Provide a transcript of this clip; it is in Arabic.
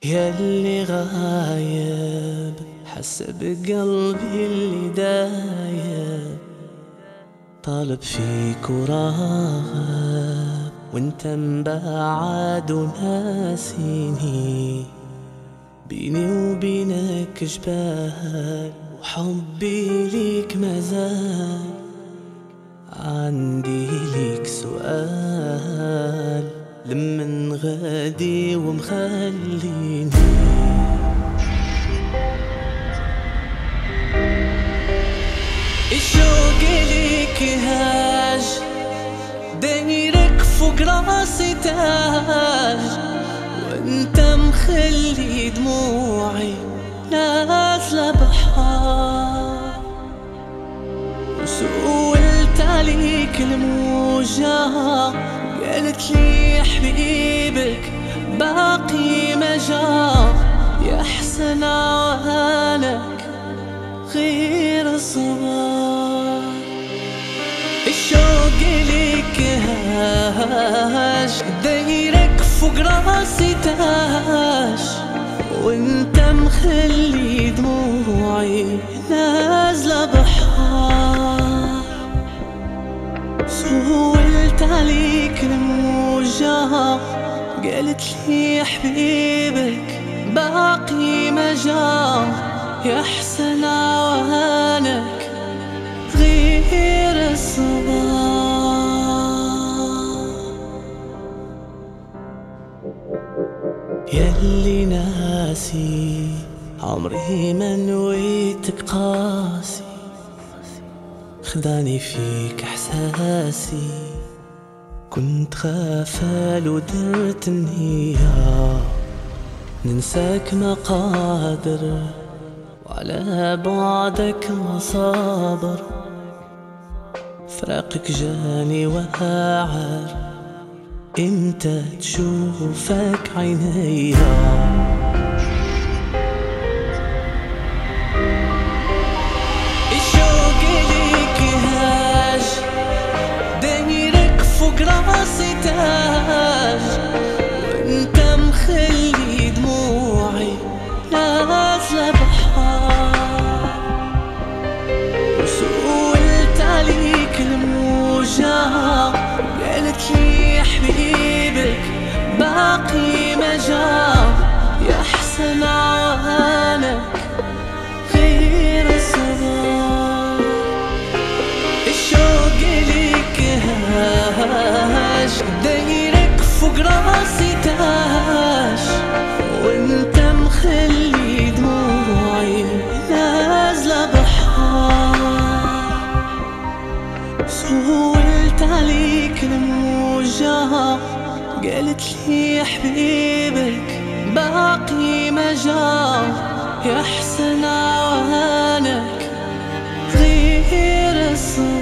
ياللي غايب حس بقلبي اللي دايب، طالب فيك وراغب وانت مبعد وناسيني. بيني وبينك جبال وحبي ليك مازال. عندي ليك سؤال، لمن غادي ومخليني الشوق ليك هاج، دايرك فوق راسي تاج، وانت مخلي دموعي نازلة بحار. وسولت عليك الموجة قالت لي حبيبك باقي ما جا، يا حسن عوانك غير الصبر. الشوق ليك هاج، دايرك فوق راسي تاج، وانت مخلي دموعي نازلة بحار. سولت عليك الموجة قالت لي حبيبك باقي ما جا، يا حسن عوانك غير الصبر. ياللي ناسي عمري ما نويتك قاسي، خداني فيك احساسي، كنت غافل ودرت النية ننساك ما قادر، وعلى بعدك ما صابر. فراقك جاني واعر، امتى تشوفك عينيا. راسي تاج، وانت مخلي دموعي نازلة بحار. وسولت عليك الموجة قالت لي حبيبك باقي ما جا، يا حسن عوانك غير الصبر. الشوق ليك هاج، دايرك فوق راسي تاج، وانت مخلي دموعي نازلة بحار. سولت عليك الموجة قالت لي حبيبك باقي ما جا، يا حسن عوانك غير الصبر.